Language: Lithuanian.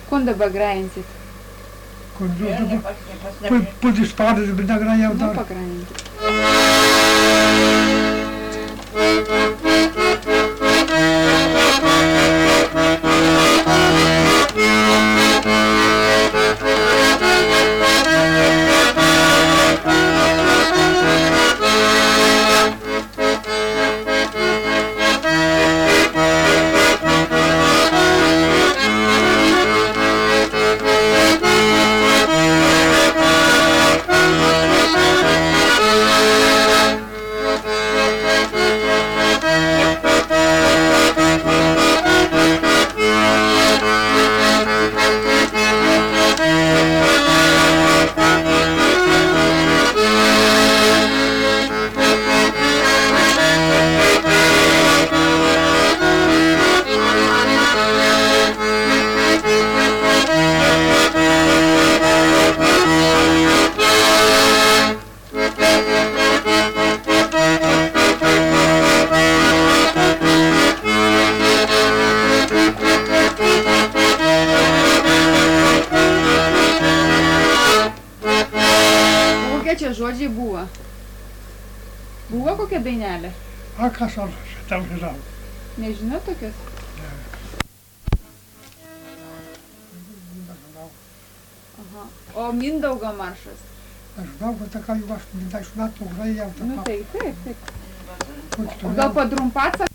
Când băgraințit? Put de espada de Brindagraiau, Nu dar... băgraințit. Kokie čia žodžiai buvo? Buvo kokia dainelė? Kas aš tam žinau. Nežinau tokios? Aha. O Mindaugo maršas? Aš žinau, kad taka jau 80 metų grojau. Nu taip. O gal padrumpaca?